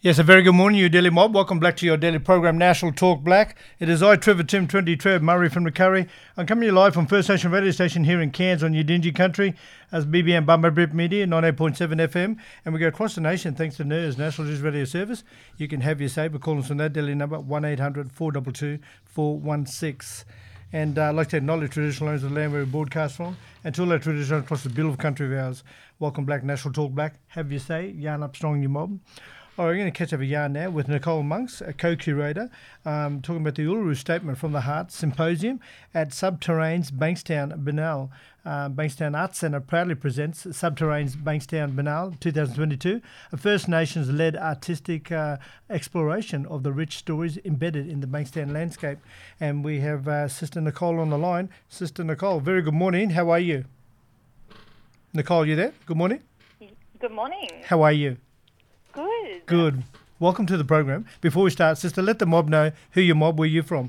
Yes, a very good morning, you Daily Mob. Welcome back to your daily program, National Talk Black. It is I, Trevor Tim 20 Trev Murray from the Curry. I'm coming to you live from First Nation Radio Station here in Cairns on Udingi Country as BBM Bumba Brip Media, 98.7 FM. And we go across the nation thanks to NERS, National News Radio Service. You can have your say by calling us on that daily number, 1-800-422-416. And I'd like to acknowledge traditional owners of the land where we broadcast from and to all our traditional across the Bill of Country of ours. Welcome back, National Talk Black. Have your say, yarn up strong, you mob. All right, we're going to catch up a yarn now with Nicole Monks, a co-curator, talking about the Uluru Statement from the Heart Symposium at Subterranes Bankstown Benal. Bankstown Arts Centre proudly presents Subterranes Bankstown Benal 2022, a First Nations-led artistic exploration of the rich stories embedded in the Bankstown landscape. And we have Sister Nicole on the line. Sister Nicole, very good morning. How are you? Nicole, you there? Good morning. Good morning. How are you? Good. Good. Welcome to the program. Before we start, sister, let the mob know who your mob, where you're from.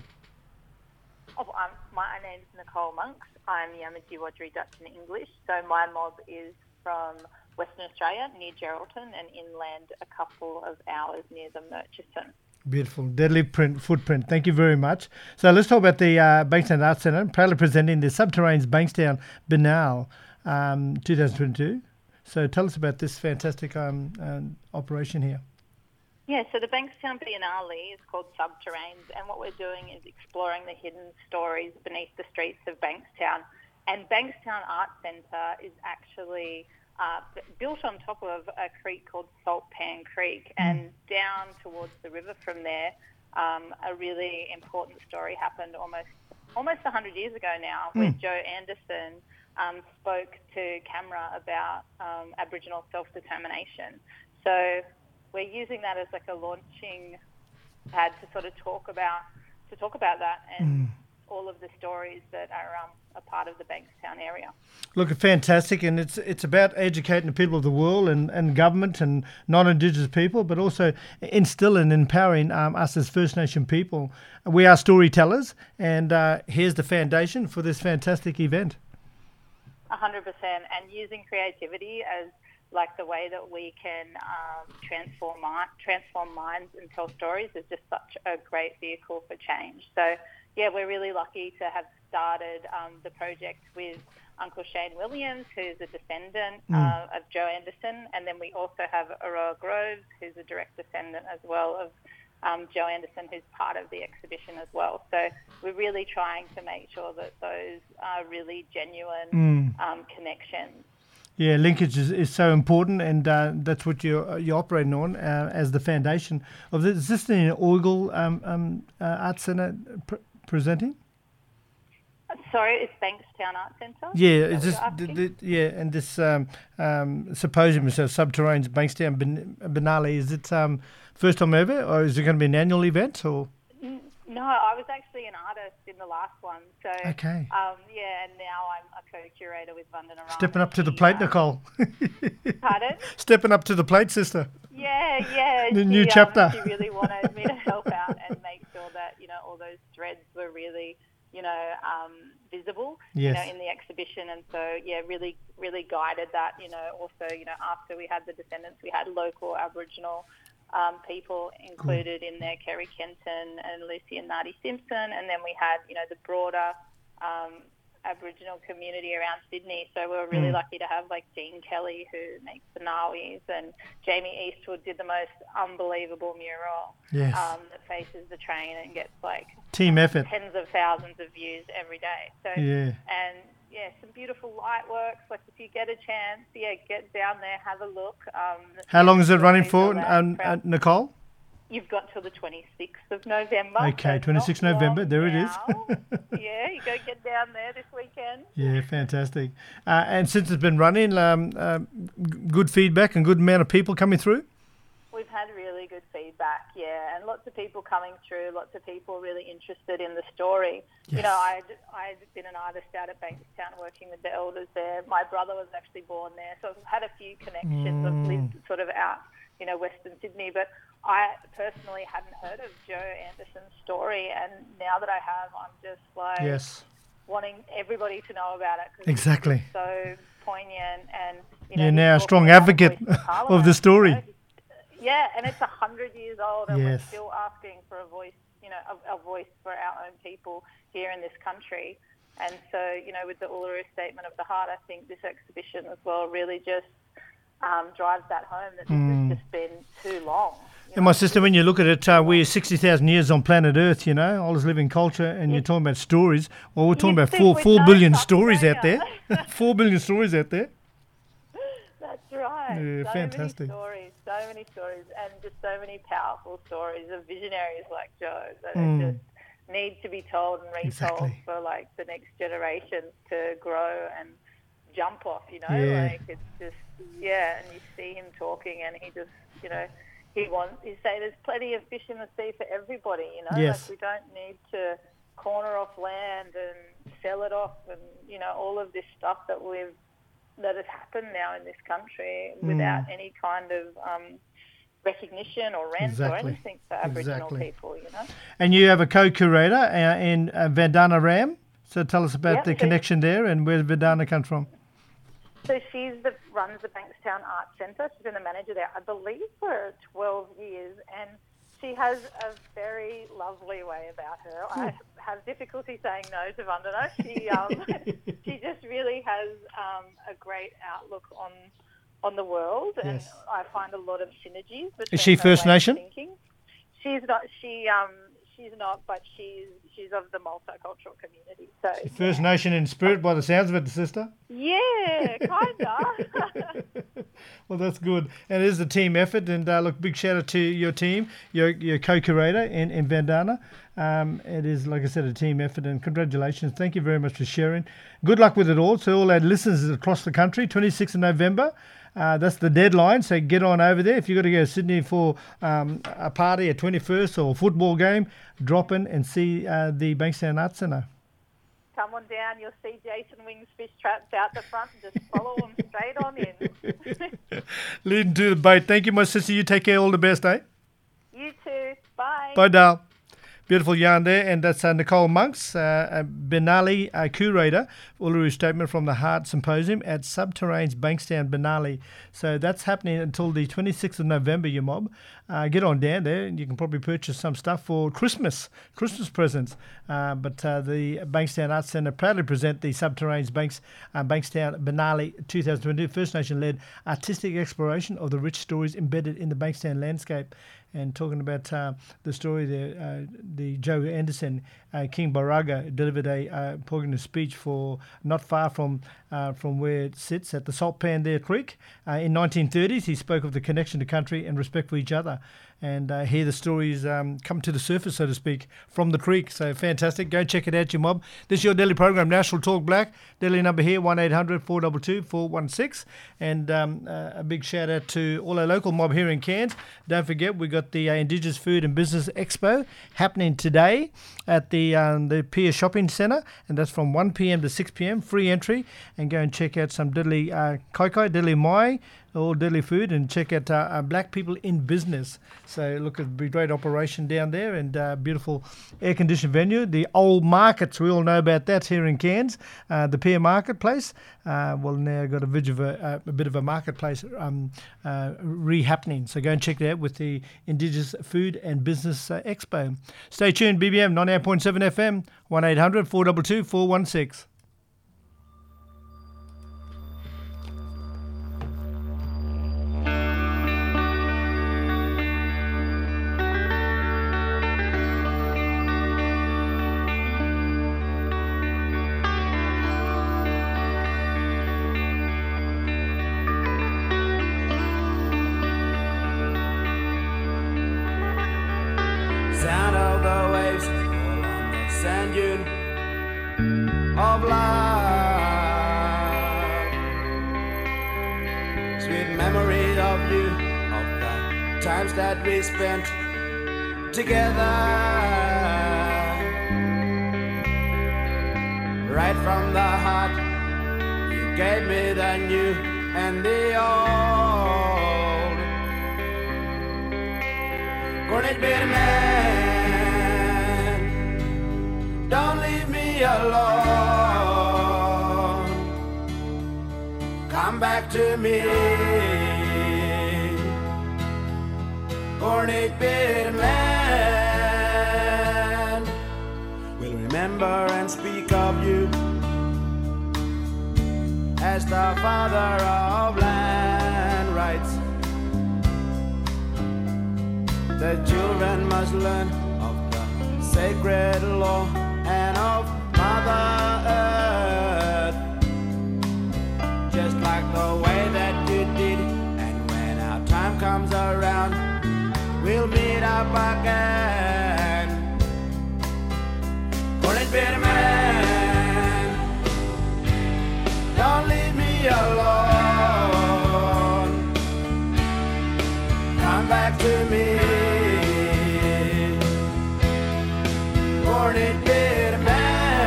My name's Nicole Monks. I'm Yamatji Wadri Dutch and English. So my mob is from Western Australia, near Geraldton, and inland a couple of hours near the Murchison. Beautiful. Deadly footprint. Thank you very much. So let's talk about the Bankstown Arts Centre, proudly presenting the Subterranes Bankstown Benal 2022. So tell us about this fantastic operation here. Yeah, so the Bankstown Biennale is called Subterranes, and what we're doing is exploring the hidden stories beneath the streets of Bankstown. And Bankstown Arts Centre is actually built on top of a creek called Salt Pan Creek, and down towards the river from there, a really important story happened almost 100 years ago now, where Joe Anderson spoke to camera about Aboriginal self-determination. So we're using that as like a launching pad to sort of talk about that and all of the stories that are a part of the Bankstown area. Look, fantastic, and it's about educating the people of the world and government and non-Indigenous people, but also instilling and empowering us as First Nation people. We are storytellers, and here's the foundation for this fantastic event. 100%, and using creativity as like the way that we can transform minds and tell stories is just such a great vehicle for change. So yeah, we're really lucky to have started the project with Uncle Shane Williams, who's a descendant of Joe Anderson, and then we also have Aurora Groves, who's a direct descendant as well of Joe Anderson, who's part of the exhibition as well. So we're really trying to make sure that those are really genuine connections. Yeah, linkage is so important, and that's what you're operating on as the foundation of this. Is this the Oigle Arts Centre presenting? Sorry, it's Bankstown Arts Centre? Yeah, is this and this symposium is Subterranes Bankstown Benal. Is it first time ever, or is it going to be an annual event? Or no, I was actually an artist in the last one. So okay. And now I'm a co-curator with Vandana Ram. Stepping up to the plate, Nicole. Pardon? Stepping up to the plate, sister. Yeah. The new chapter. She really wanted me to help out and make sure that all those threads were really visible, yes. In the exhibition. And so, really, really guided that, also, after we had the descendants, we had local Aboriginal people included in there, Kerry Kenton and Lucy and Nardi Simpson. And then we had, the broader Aboriginal community around Sydney. So we were really lucky to have like Dean Kelly, who makes the Nawis, and Jamie Eastwood did the most unbelievable mural that faces the train and gets like team effort, tens of thousands of views every day. So some beautiful light works. Like if you get a chance, get down there, have a look. How long is it running for, Nicole? You've got till the 26th of November. Okay, 26th November. There now. It is. Yeah, you go get down there this weekend. Yeah, fantastic. And since it's been running, good feedback and good amount of people coming through? We've had really good feedback, and lots of people coming through, lots of people really interested in the story. Yes. I'd been an artist out at Bankstown working with the elders there. My brother was actually born there, so I've had a few connections. I've lived sort of out, Western Sydney, but I personally hadn't heard of Joe Anderson's story, and now that I have, I'm just like wanting everybody to know about it. Exactly. It's so poignant, and you're now a strong advocate of the story. Yeah, and it's 100 years old, and we're Yes. still asking for a voice, a voice for our own people here in this country. And so, with the Uluru Statement of the Heart, I think this exhibition as well really just drives that home that this has just been too long. And my sister, when you look at it, we're 60,000 years on planet Earth, all this living culture, and you're talking about stories. Well, we're talking about think 4 we'd billion know stories something, out there. 4 billion stories out there. That's right. Yeah, so fantastic. so many stories, and just so many powerful stories of visionaries like Joe that just need to be told and retold Exactly. for like the next generation to grow and jump off. Yeah. Like it's just and you see him talking, and he just he say there's plenty of fish in the sea for everybody. Yes. Like we don't need to corner off land and sell it off, and all of this stuff that has happened now in this country without any kind of recognition or rent or Exactly. anything for Aboriginal Exactly. people, And you have a co-curator in Vandana Ram. So tell us about Yep, the so- connection there and where Vandana comes from. So she runs the Bankstown Arts Centre. She's been the manager there, I believe, for 12 years, and she has a very lovely way about her. I have difficulty saying no to Vandana. She just really has a great outlook on the world, and Yes. I find a lot of synergies between Is she her First way of Nation? thinking. She's not. She's not, but she's of the multicultural community. So First Nation in spirit by the sounds of it, sister. yeah, kinda. Well, that's good. And it is a team effort. And look, big shout out to your team, your co-curator in Vandana. It is, like I said, a team effort. And congratulations. Thank you very much for sharing. Good luck with it all. So all our listeners across the country, 26th of November. That's the deadline. So get on over there. If you've got to go to Sydney for a party, a 21st or a football game, drop in and see the Bankstown Arts Centre. Come on down, you'll see Jason Wing's fish traps out the front, and just follow them straight on in. Leading to the boat. Thank you, my sister. You take care. All the best, eh? You too. Bye. Bye, Dal. Beautiful yarn there. And that's Nicole Monks, Benali curator, Uluru Statement from the Heart Symposium at Subterrane's Bankstown, Benali. So that's happening until the 26th of November, you mob. Get on down there, and you can probably purchase some stuff for Christmas presents. But the Bankstown Arts Centre proudly present the Subterrane's Bankstown Benali 2022 First Nation-led artistic exploration of the rich stories embedded in the Bankstown landscape. And talking about the story there, the Joe Anderson, King Baraga delivered a poignant speech for not far from where it sits at the Salt Pan there Creek. In 1930s, he spoke of the connection to country and respect for each other. And here the stories come to the surface, so to speak, from the creek. So fantastic. Go check it out, you mob. This is your daily program, National Talk Black. Daily number here, 1-800-422-416. And a big shout out to all our local mob here in Cairns. Don't forget, we got the Indigenous Food and Business Expo happening today at the Pier Shopping Centre. And that's from 1 p.m. to 6 p.m. Free entry. And go and check out some diddly kai, diddly mai, all deadly food, and check out Black People in Business. So look, it'll be a great operation down there, and beautiful air-conditioned venue. The old markets, we all know about that here in Cairns, the Pier Marketplace. Well, now got a bit of a marketplace re-happening. So go and check that out with the Indigenous Food and Business Expo. Stay tuned, BBM 98.7 FM, 1-800-422-416. Sound of the waves fall on the sand dune of love. Sweet memory of you, of the times that we spent together. Right from the heart, you gave me the new and the old. Cornet beer man, don't leave me alone. Come back to me. born a bitter man, will remember and speak of you as the father of land rights. The children must learn of the sacred law and of Mother Earth, just like the way that you did. And when our time comes around, we'll meet up again. Born bitter man, don't leave me alone. Come back to me. Born bitter man.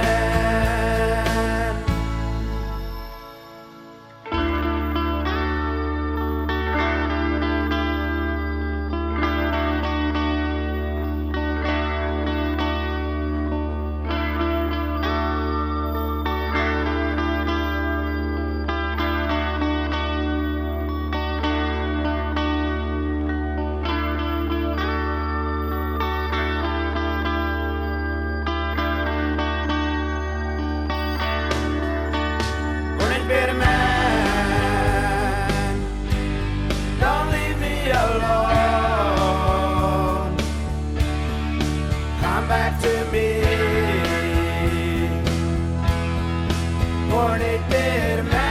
Bitter man, don't leave me alone. Come back to me. Born a bitter man.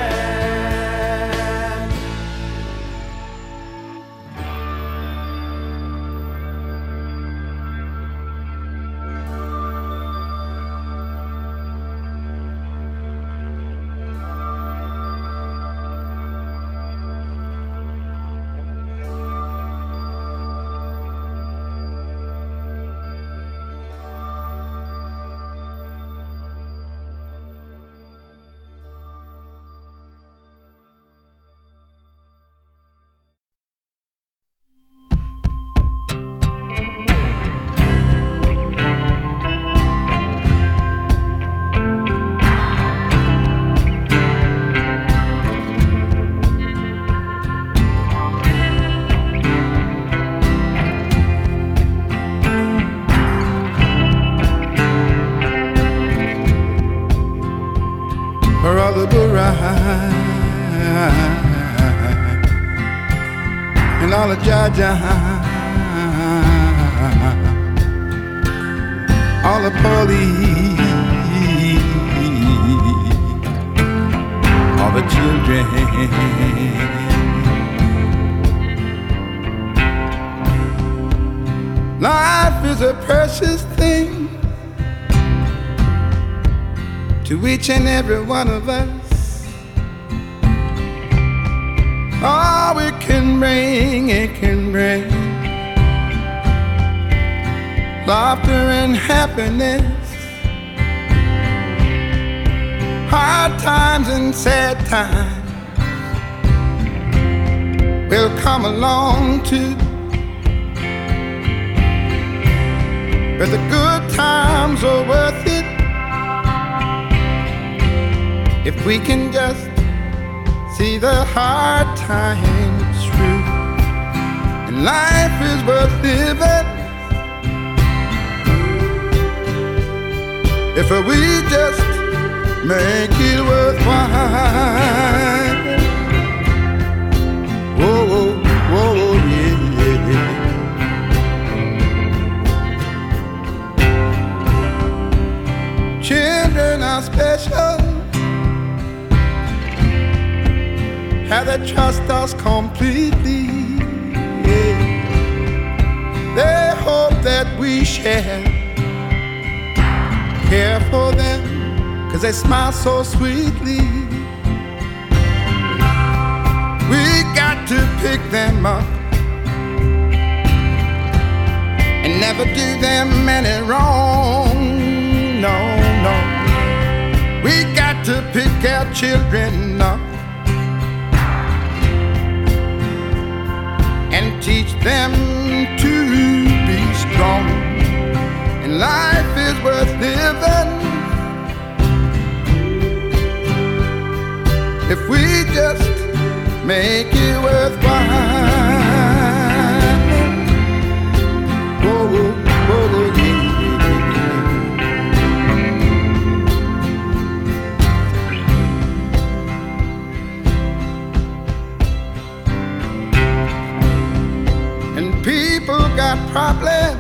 Brother Burai and all the Jaja, all the police, all the children. Life is a precious thing to each and every one of us. All it can bring laughter and happiness, hard times and sad times will come along too. But the good times are worth it if we can just see the hard times through. And life is worth living if we just make it worthwhile. Whoa, whoa, whoa, yeah, yeah. Children are special, how they trust us completely. Yeah. They hope that we share care for them, 'cause they smile so sweetly. We got to pick them up and never do them any wrong. No, no. We got to pick our children up and teach them to be strong. And life is worth living if we just make it worthwhile. people got problems.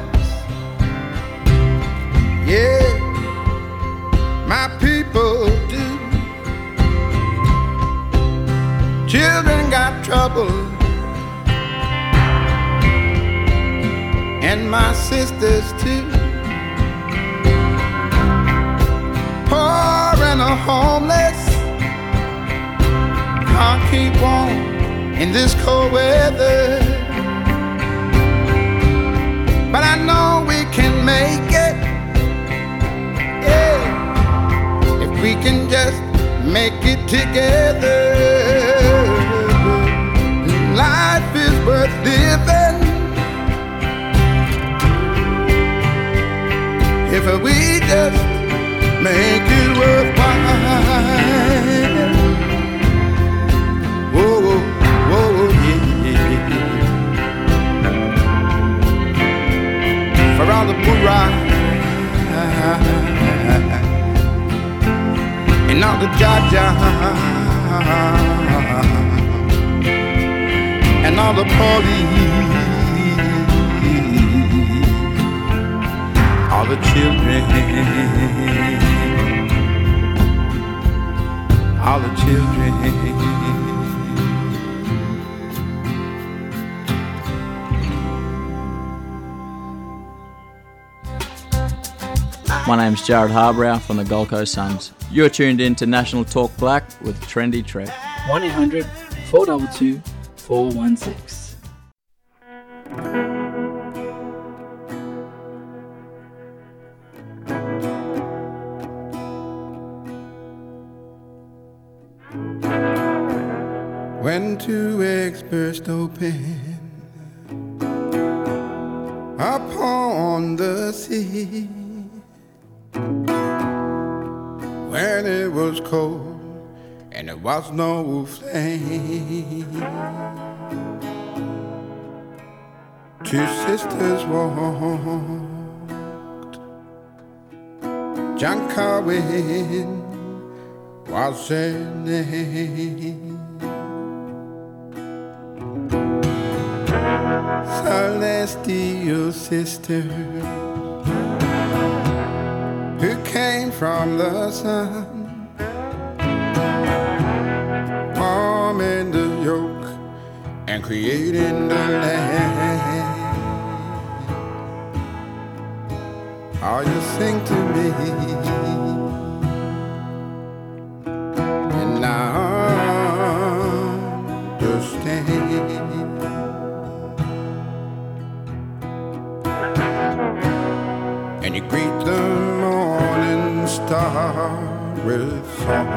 Yeah, my people do. Children got trouble, and my sisters too. Poor and the homeless can't keep on in this cold weather, but I know we can make it, yeah, if we can just make it together. Life is worth living if we just make it worthwhile. Whoa, whoa, yeah. For all the bourrah and all the jaja and all the police, all the children, all the children. My name's Jared Harbrow from the Gold Coast Suns. You're tuned in to National Talk Black with Trendy Trev. 1-800-422-416. When two eggs burst open upon the sea, when it was cold and there was no flame, two sisters walked. John Carwin was their name. Celestial sisters who came from the sun, forming the yoke and creating the land. All you sing to me, and I understand. And you greet the morning star with song.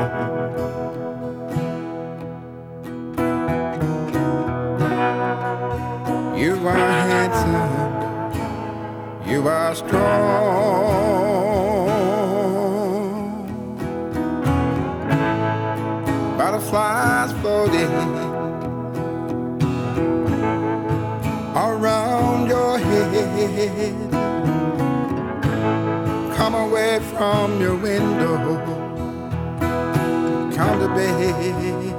You are handsome, you are strong. Butterflies floating around your head. Come away from your window, come to bed.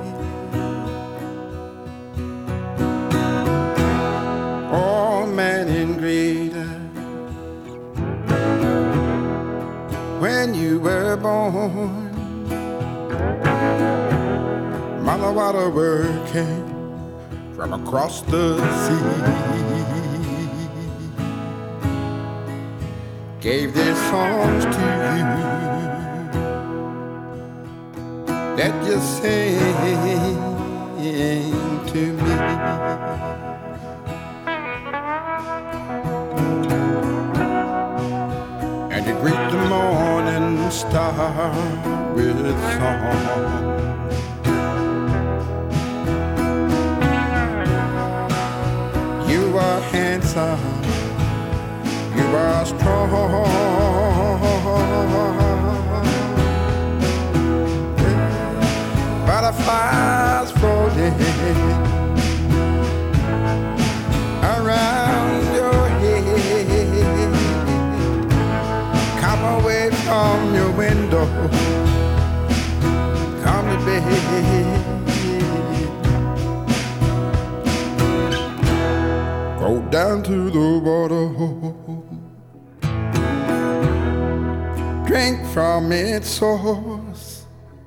Oh, man in greater, when you were born, Mother Water came from across the sea, gave their songs to you that you sing to me. And you greet the morning star with song. You are handsome, you are strong. Butterflies floating around your head. Come away from your window, come to bed. Go down down to the waterhole. Drink from its source.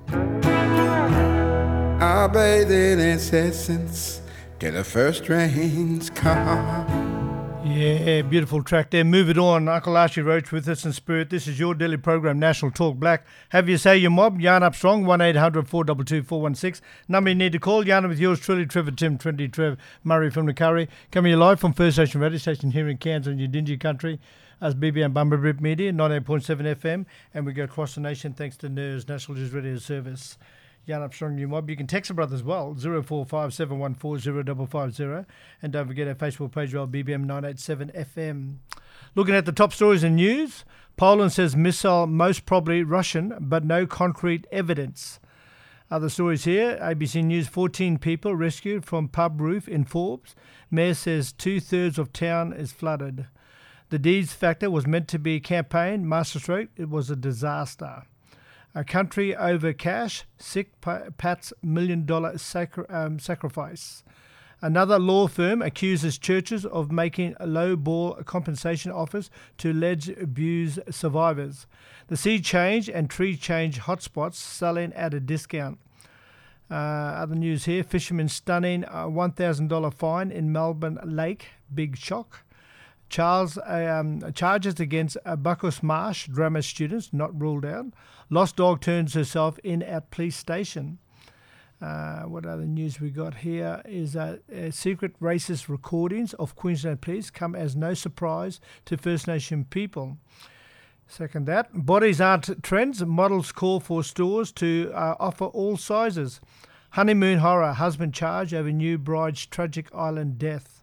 I bathe in its essence till the first rains come. Yeah, beautiful track there. Move it on. Uncle Archie Roach with us in spirit. This is your daily program, National Talk Black. Have you say your mob, Yarn Up Strong, 1-800-422-416. Number you need to call. Yarn with yours truly, Trevor Tim, Trendy Trev, Murray from the Curry. Coming to you live from First Station Radio Station here in Cairns on your dingy country. As BB and Bumble Rip Media, 98.7 FM. And we go across the nation thanks to NERS, National News Radio Service. Yarn Up Strong New Mob. You can text a brother as well, 0457140550. And don't forget our Facebook page, well, BBM 987 FM. Looking at the top stories in news, Poland says missile most probably Russian, but no concrete evidence. Other stories here, ABC News, 14 people rescued from pub roof in Forbes. Mayor says 2/3 of town is flooded. The Deeds Factor was meant to be a campaign, masterstroke, it was a disaster. A country over cash, sick Pat's $1 million sacrifice. Another law firm accuses churches of making low-ball compensation offers to alleged abuse survivors. The sea change and tree change hotspots selling at a discount. Other news here, fishermen stunning $1,000 fine in Melbourne Lake, big shock. Charges against Buckhurst Marsh drama students not ruled out. Lost dog turns herself in at police station. What other news we got here is secret racist recordings of Queensland police come as no surprise to First Nation people. Second that, bodies aren't trends. Models call for stores to offer all sizes. Honeymoon horror, husband charged over new bride's tragic island death.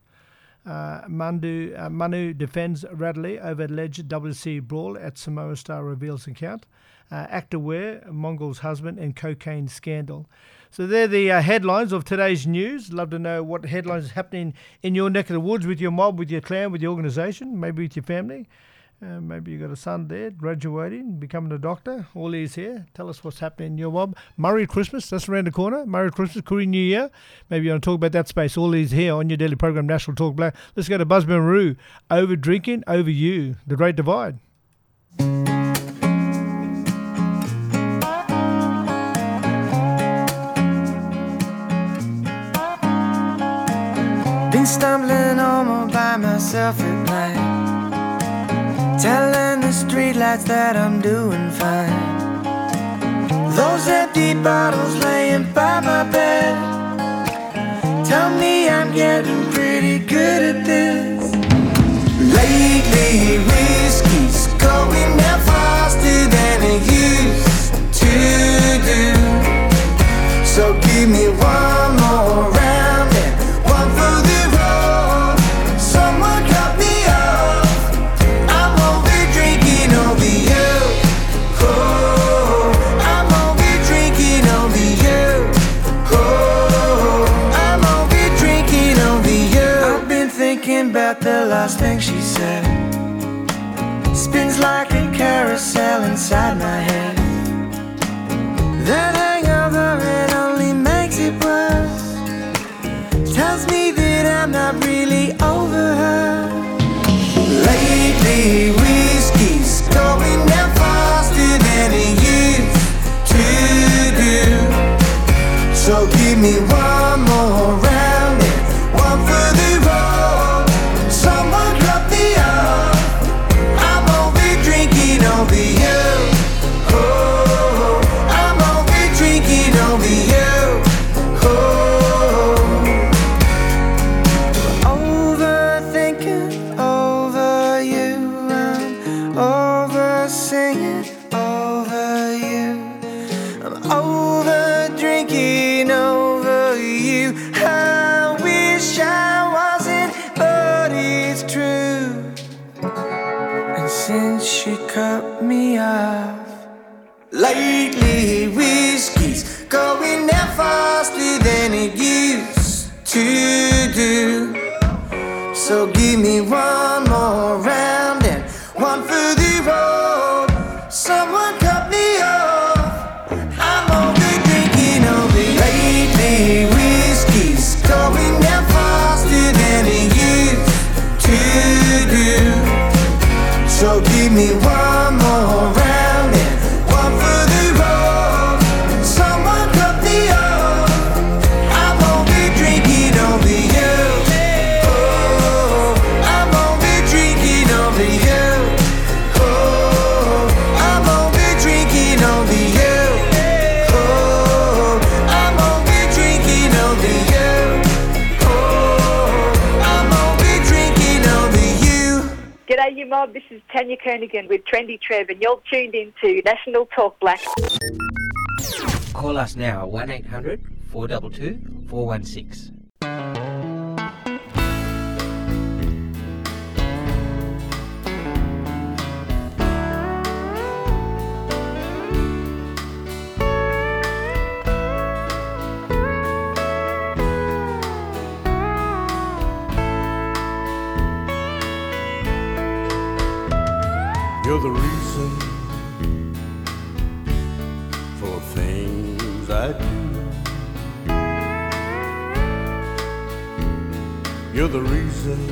Manu defends Radley over alleged WC brawl at Samoa Star reveals account. Actor Ware, Mongol's husband, and cocaine scandal. So they're the headlines of today's news. Love to know what headlines is happening in your neck of the woods with your mob, with your clan, with your organisation, maybe with your family. Maybe you got a son there graduating, becoming a doctor. All these here. Tell us what's happening in your mob. Merry Christmas, that's around the corner. Merry Christmas, Korean New Year. Maybe you want to talk about that space. All these here on your daily program, National Talk Black. Let's go to Busman Roo. Over drinking, over you. The Great Divide. Been stumbling home by myself at night, telling the streetlights that I'm doing fine. Those empty bottles laying by my bed tell me I'm getting pretty good at this. Lately whiskey's going down faster than it used to do. So give me one more round and one for the road. Someone cut me off, I'm over drinking over you. Oh, I'm over drinking over you. Oh, I'm over drinking over you. I've been thinking about the last thing she said. Spins like a carousel inside my head. That hangover, it only makes it worse. Tells me that I'm not really over her. Lately whiskey's going down faster than it used to do. So give me one more round and one for the road. Someone cut me off, I'm over drinking over you. Oh, I'm over drinking over you. Oh, overthinking over you. I'm over singing over you. I'm over drinking over you. I wish I wasn't, but it's true. And since she cut me off, lately whiskey's going down faster than it used to do. So give me one more round and one for the road. Someone cut me off, I'm over drinking over you. Lately whiskey's going down faster than it used to So give me one more round and one for the road. Someone cut me off. I won't be drinking over you. Oh, I won't be drinking over you. Oh, I won't be drinking over you. Oh, I won't be drinking over you. Oh, I won't be drinking over you. G'day, you mob. This is Tanya Kernigan with Trendy Trev, and you're tuned into National Talk Black. Call us now, 1800 422 416. You're the reason for things I do. You're the reason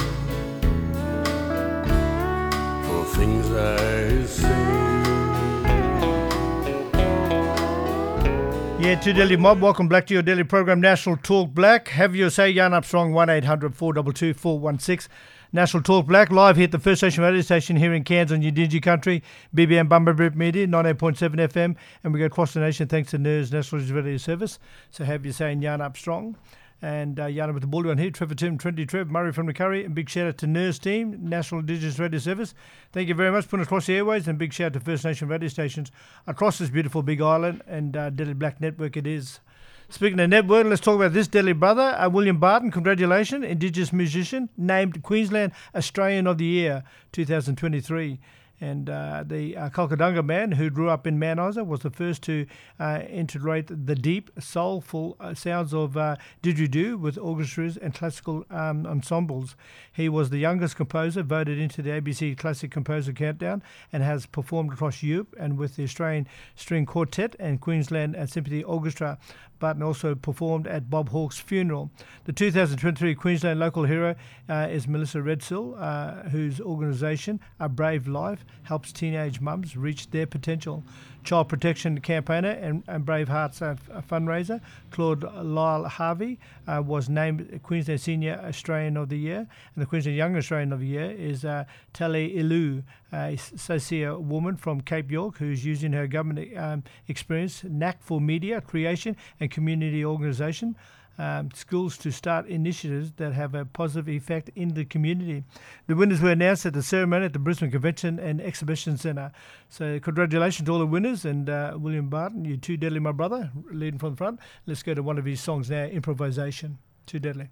for things I say. Yeah, to Delhi Mob, welcome back to your daily program, National Talk Black. Have your say, Jan Armstrong, 1800 422 416. National Talk Black, live here at the First Nation radio station here in Cairns on Yidinji Country, BBM Bumblebee Media, 98.7 FM, and we go across the nation thanks to NERS National Radio Service. So have your say, Jan Armstrong. And Yana with the ball on here, Trevor Tim, Trendy Trev, Murray from the Curry, and big shout out to NERS team, National Indigenous Radio Service. Thank you very much for putting across the airways, and big shout out to First Nation radio stations across this beautiful big island, and Delhi Black Network it is. Speaking of network, let's talk about this Delhi brother, William Barton. Congratulations, Indigenous musician, named Queensland Australian of the Year 2023. And the Kalkadunga man, who grew up in Mount Isa, was the first to integrate the deep, soulful sounds of didgeridoo with orchestras and classical ensembles. He was the youngest composer voted into the ABC Classic Composer Countdown and has performed across Europe and with the Australian String Quartet and Queensland Symphony Orchestra. Barton also performed at Bob Hawke's funeral. The 2023 Queensland local hero is Melissa Redsill, whose organisation, A Brave Life, helps teenage mums reach their potential. Child protection campaigner and Brave Hearts fundraiser, Claude Lyle Harvey, was named Queensland Senior Australian of the Year, and the Queensland Young Australian of the Year is Tali Ilu, a Socia woman from Cape York who's using her government experience, knack for media creation and community organisation, schools to start initiatives that have a positive effect in the community. The winners were announced at the ceremony at the Brisbane Convention and Exhibition Centre. So congratulations to all the winners, and William Barton, you too deadly, my brother, leading from the front. Let's go to one of his songs now, Improvisation. Too deadly.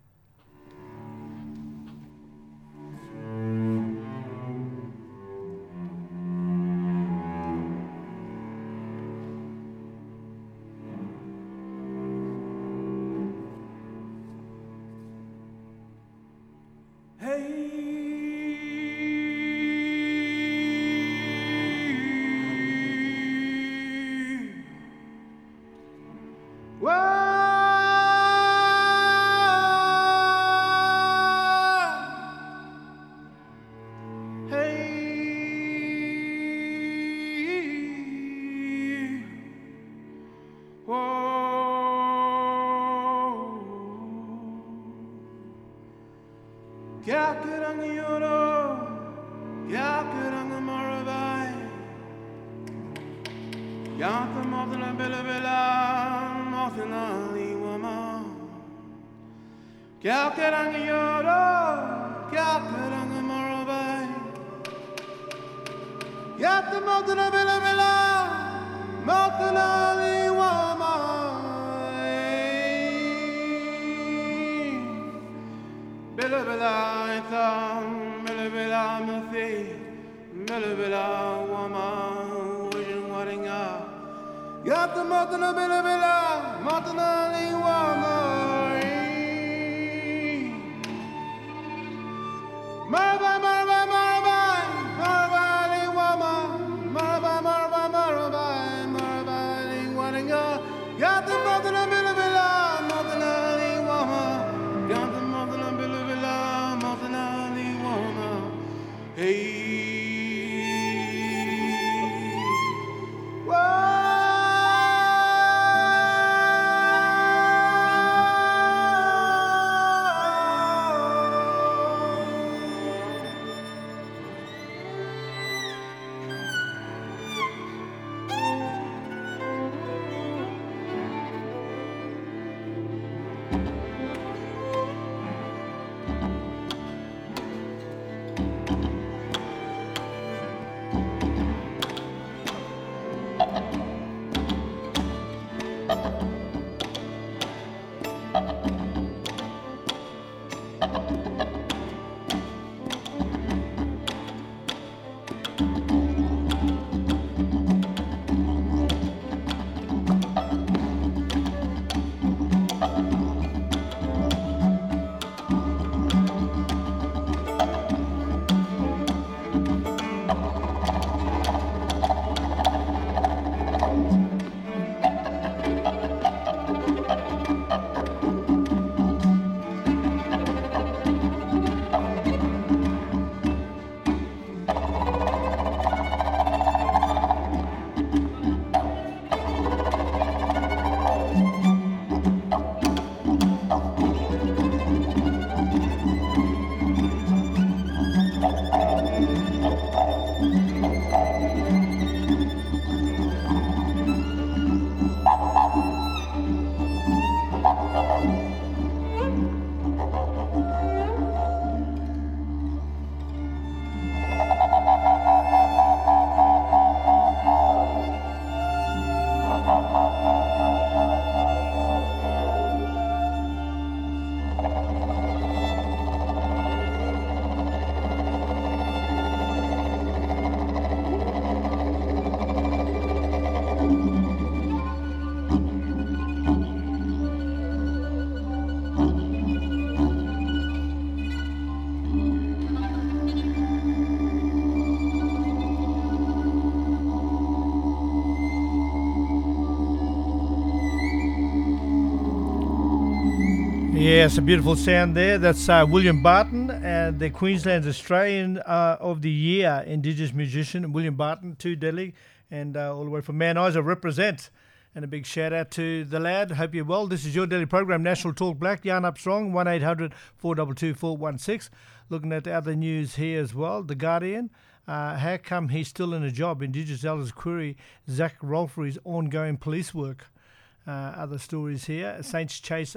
Yes, a beautiful sound there. That's William Barton, the Queensland's Australian of the Year Indigenous musician. William Barton, Too Deadly, and all the way from Mount Isa represent. And a big shout out to the lad. Hope you're well. This is your daily program, National Talk Black. Yarn Up Strong, 1800 422 416. Looking at the other news here as well. The Guardian. How come he's still in a job? Indigenous elders query Zach Rolfery's ongoing police work. Other stories here. Saints chase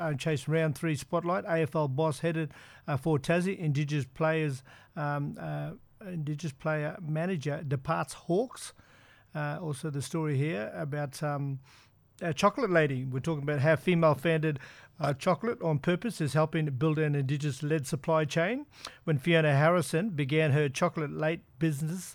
round 3 spotlight. AFL boss headed for Tassie. Indigenous player manager departs Hawks. Also the story here about Chocolate Lady. We're talking about how female-founded Chocolate on Purpose is helping build an Indigenous-led supply chain. When Fiona Harrison began her chocolate business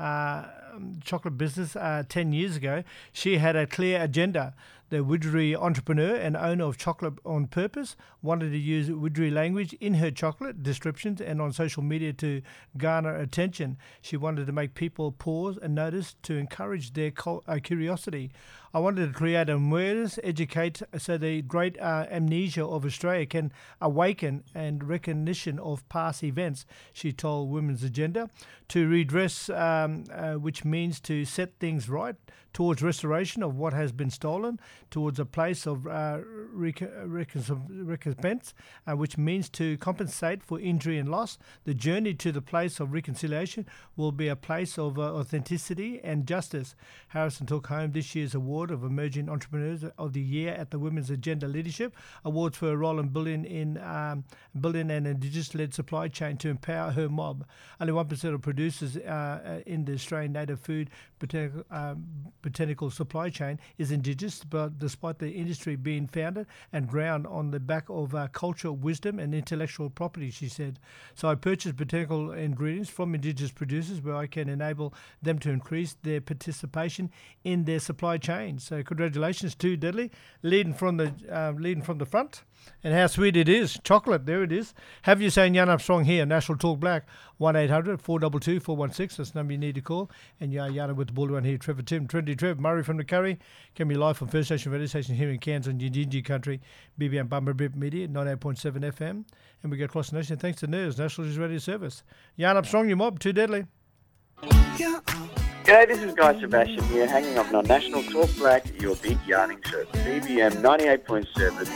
10 years ago, she had a clear agenda. The Wiradjuri entrepreneur and owner of Chocolate on Purpose wanted to use Wiradjuri language in her chocolate descriptions and on social media to garner attention. She wanted to make people pause and notice to encourage their curiosity. I wanted to create awareness, educate, so the great amnesia of Australia can awaken and recognition of past events, she told Women's Agenda. To redress, which means to set things right, towards restoration of what has been stolen, towards a place of recompense, which means to compensate for injury and loss. The journey to the place of reconciliation will be a place of authenticity and justice. Harrison took home this year's award of Emerging Entrepreneurs of the Year at the Women's Agenda Leadership Awards for her role in building an Indigenous-led supply chain to empower her mob. Only 1% of producers in the Australian native food botanical supply chain is Indigenous, but despite the industry being founded and ground on the back of cultural wisdom and intellectual property, she said. So I purchased botanical ingredients from Indigenous producers where I can enable them to increase their participation in their supply chain. So congratulations to Deadly, leading from the front. And how sweet it is. Chocolate, there it is. Have you saying Jan Armstrong here, National Talk Black, 1-800-422-416. That's the number you need to call. And Yana with the bull around here, Trevor Tim, Trendy Trev, Murray from the Curry. Can be live from First Nation Radio Station here in Cairns on Yinji Country, BBM Bumper Bip Media, 98.7 FM. And we go across the nation thanks to NERS, National News Radio Service. Jan Armstrong, your mob, too deadly. G'day, this is Guy Sebastian here, hanging up on National Talk Black, your big yarning show, BBM 98.7.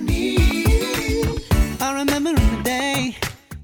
I remember in the day.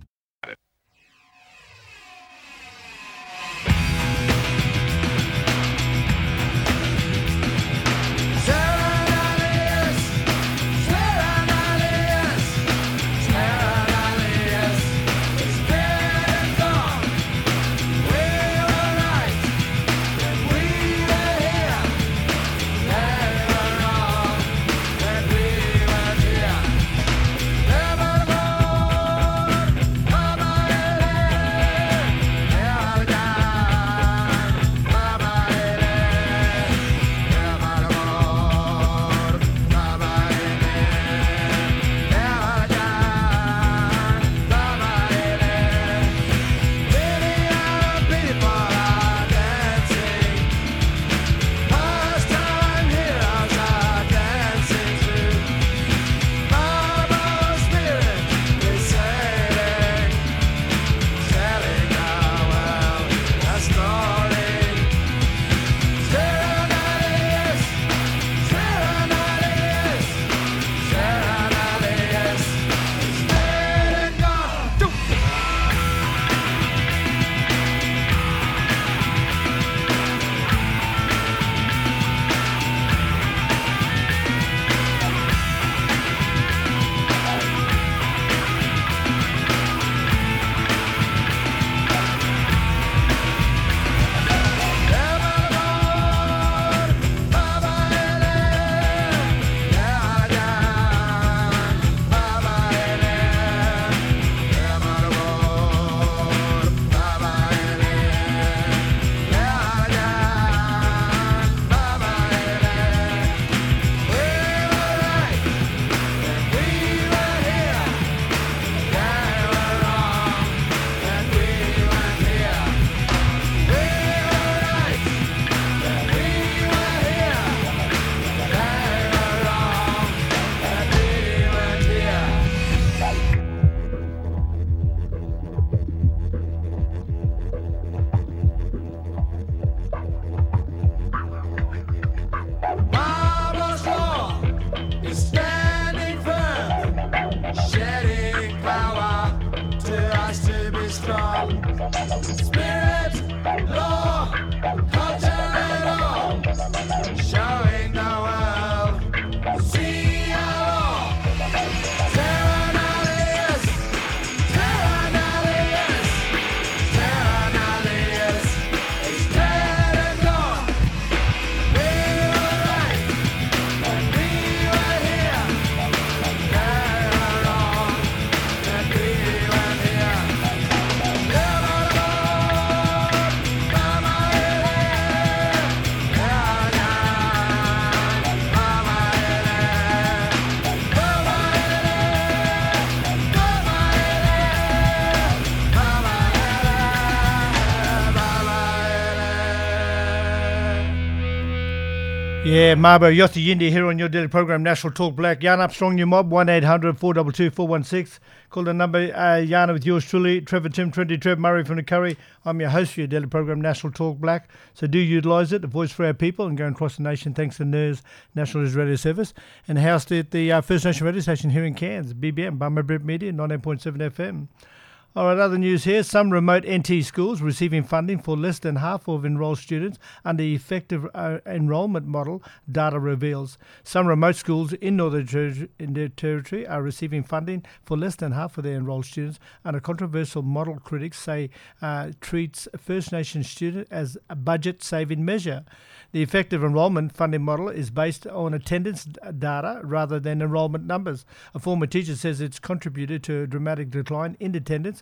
Yeah, Marbo Yothi Yindi here on your daily program, National Talk Black. Jan Armstrong, your mob, 1-800-422-416. Call the number, Yana with yours truly, Trevor Tim, Trendy Trev, Murray from the Curry. I'm your host for your daily program, National Talk Black. So do utilise it, a voice for our people, and go across the nation thanks to NERS, National News Radio Service, and housed at the First Nation Radio Station here in Cairns, BBM, Bummer Brit Media, 98.7 FM. All right, other news here. Some remote NT schools receiving funding for less than half of enrolled students under the effective enrolment model, data reveals. Some remote schools in Northern Territory are receiving funding for less than half of their enrolled students under controversial model critics say treats First Nation students as a budget-saving measure. The effective enrolment funding model is based on attendance data rather than enrolment numbers. A former teacher says it's contributed to a dramatic decline in attendance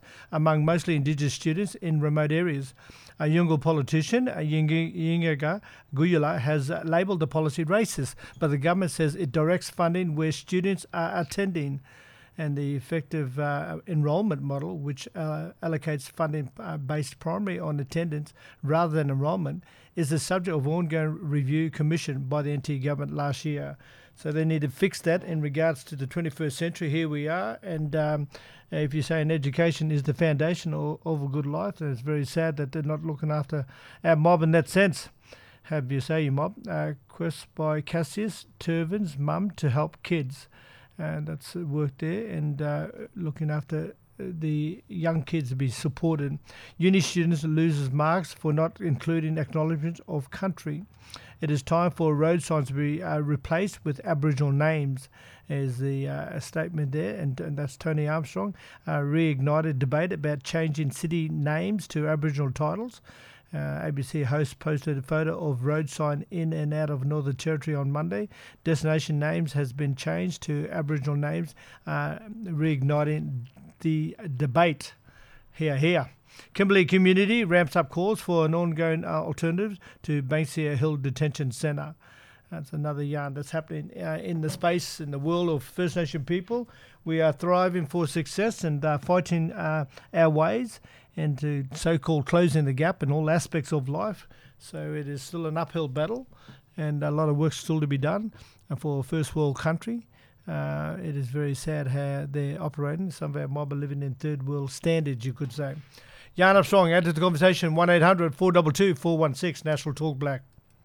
among mostly Indigenous students in remote areas. A Yolngu politician, Yingaga Guyula, has labelled the policy racist, but the government says it directs funding where students are attending. And the effective enrolment model, which allocates funding based primarily on attendance rather than enrolment, is the subject of ongoing review commissioned by the NT government last year. So they need to fix that in regards to the 21st century. Here we are. And if you say education is the foundation of a good life, then it's very sad that they're not looking after our mob in that sense. Have you say your mob? Quest by Cassius Turvin's mum to help kids. And that's work there, and looking after the young kids to be supported. Uni students loses marks for not including acknowledgement of country. It is time for road signs to be replaced with Aboriginal names, is the statement there, and that's Tony Armstrong. Reignited debate about changing city names to Aboriginal titles. ABC host posted a photo of road sign in and out of Northern Territory on Monday. Destination names has been changed to Aboriginal names, reigniting the debate. Here. Kimberley community ramps up calls for an ongoing alternative to Banksia Hill Detention Centre. That's another yarn that's happening in the space, in the world of First Nation people. We are thriving for success and fighting our ways into so-called closing the gap in all aspects of life. So it is still an uphill battle and a lot of work still to be done for a first world country. It is very sad how they're operating. Some of our mob are living in third world standards, you could say. Jan Armstrong, add to the conversation, 1-800-422-416, National Talk Black.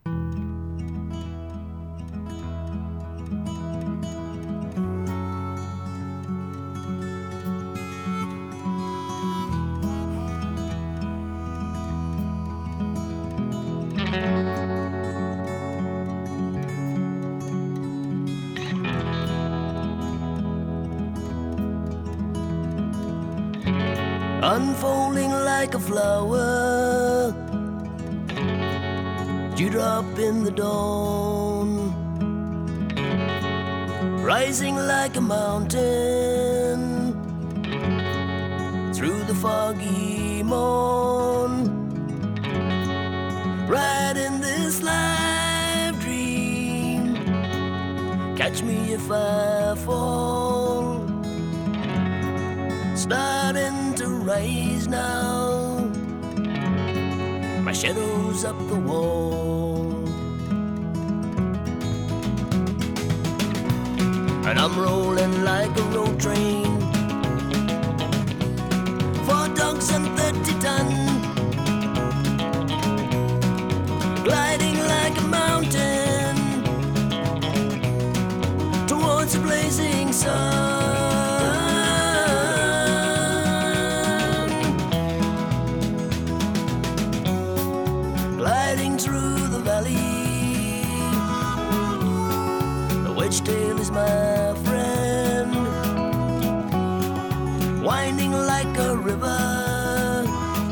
Unfolding like a flower, dewdrop in the dawn, rising like a mountain through the foggy morn, right in this life dream. Catch me if I fall, starting to rise now, my shadow's up the wall, and I'm rolling like a road train, 4 dogs and 30 ton, gliding like a mountain towards a blazing sun. Tail is my friend, winding like a river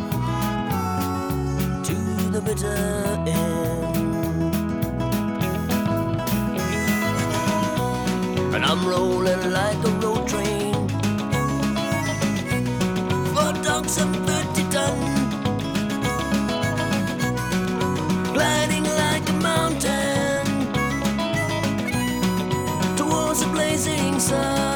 to the bitter end, and I'm rolling like a road train, 4 dogs and 30 ton, gliding like a mountain towards a blazing sun.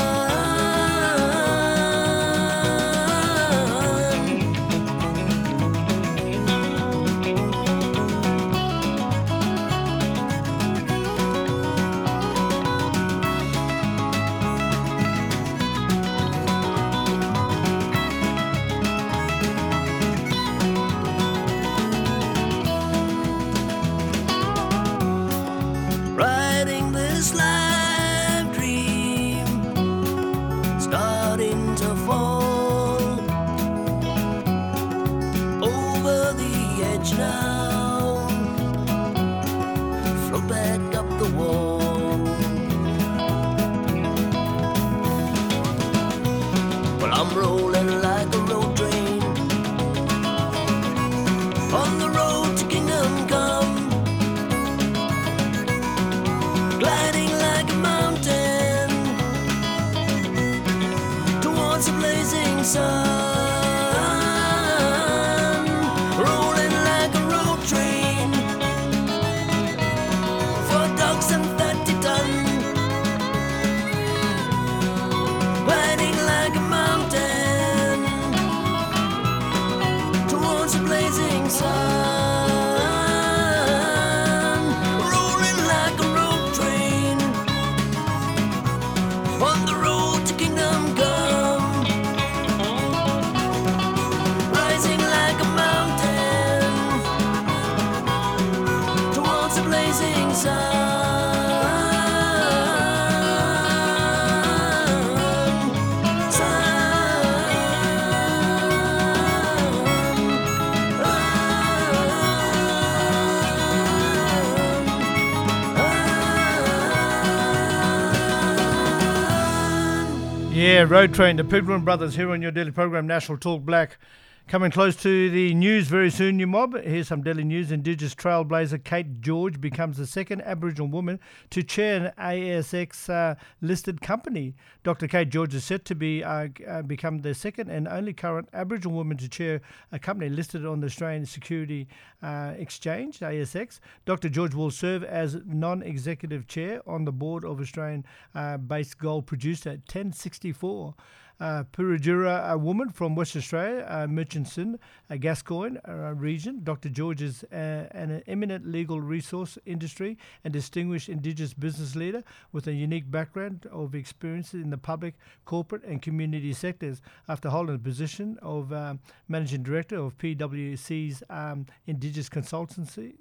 Riding this life dream, starting to fall over the edge now, float back up the wall. Well, I'm rolling like a road train on the road to kingdom come, gliding like a mountain towards a blazing sun. sun, rolling like a road train on the road to kingdom come, rising like a mountain towards the blazing sun. Yeah, Road Train, the Pilgrim Brothers here on your daily program, National Talk Black. Coming close to the news very soon, you mob. Here's some daily news. Indigenous trailblazer Kate George becomes the second Aboriginal woman to chair an ASX listed company. Dr. Kate George is set to become the second and only current Aboriginal woman to chair a company listed on the Australian Security Exchange, ASX. Dr. George will serve as non-executive chair on the board of Australian-based gold producer 1064. Purugira, a woman from West Australia, Murchison, Gascoyne region. Dr. George is an eminent legal resource industry and distinguished Indigenous business leader with a unique background of experience in the public, corporate and community sectors. After holding the position of Managing Director of PwC's Indigenous Consultancy,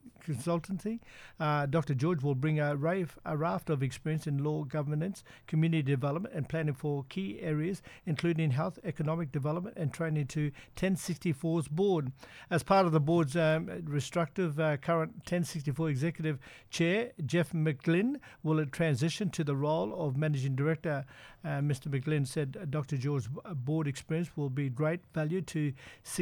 Dr. George will bring a raft of experience in law, governance, community development and planning for key areas, including health, economic development and training to 1064's board. As part of the board's restrictive current 1064 Executive Chair, Jeff McGlynn will transition to the role of Managing Director. Mr. McGlynn said Dr. George's board experience will be great value to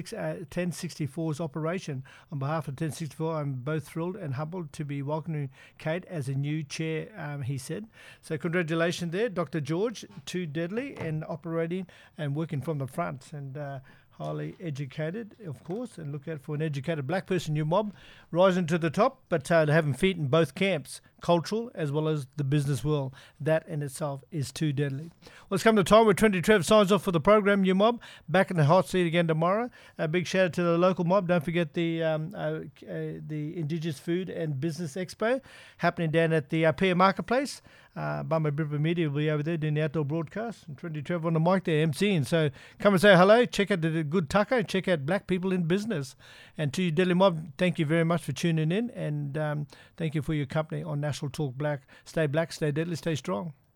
1064's operation. On behalf of 1064, I'm both thrilled and humbled to be welcoming Kate as a new chair, he said. So congratulations there, Dr. George, too deadly and operating and working from the front and highly educated, of course, and look out for an educated black person, you mob, rising to the top, but having feet in both camps, cultural as well as the business world. That in itself is too deadly. Well, it's come to time where Trendy Trev signs off for the program, you mob. Back in the hot seat again tomorrow. A big shout out to the local mob. Don't forget the Indigenous Food and Business Expo happening down at the Pia Marketplace. Bumba Bribba Media will be over there doing the outdoor broadcast. And Trendy Trev on the mic there, MCing. So come and say hello. Check out the good taco. Check out Black People in Business. And to you, Deadly Mob, thank you very much for tuning in. And thank you for your company on National Talk Black. Stay black, stay deadly, stay strong.